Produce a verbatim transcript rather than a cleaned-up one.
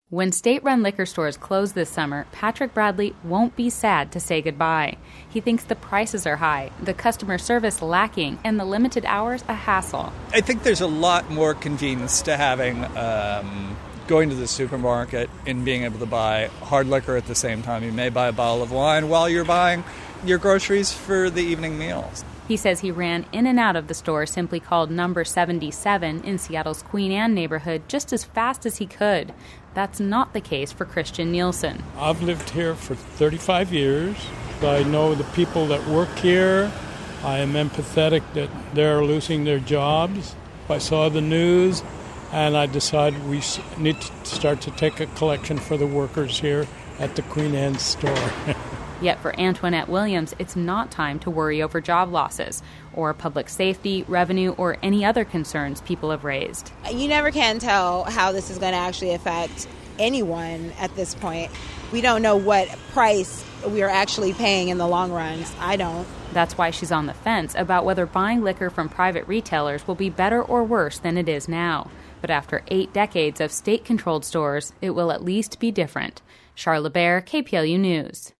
When state-run liquor stores close this summer, Patrick Bradley won't be sad to say goodbye. He thinks the prices are high, the customer service lacking, and the limited hours a hassle. I think there's a lot more convenience to having um, going to the supermarket and being able to buy hard liquor at the same time. You may buy a bottle of wine while you're buying your groceries for the evening meals. He says he ran in and out of the store simply called Number seventy-seven in Seattle's Queen Anne neighborhood just as fast as he could. That's not the case for Christian Nielsen. I've lived here for thirty-five years. I know the people that work here. I am empathetic that they're losing their jobs. I saw the news, and I decided we need to start to take a collection for the workers here at the Queen Anne store. Yet for Antoinette Williams, it's not time to worry over job losses or public safety, revenue, or any other concerns people have raised. You never can tell how this is going to actually affect anyone at this point. We don't know what price we are actually paying in the long run. I don't. That's why she's on the fence about whether buying liquor from private retailers will be better or worse than it is now. But after eight decades of state-controlled stores, it will at least be different. Charlotte Bear, K P L U News.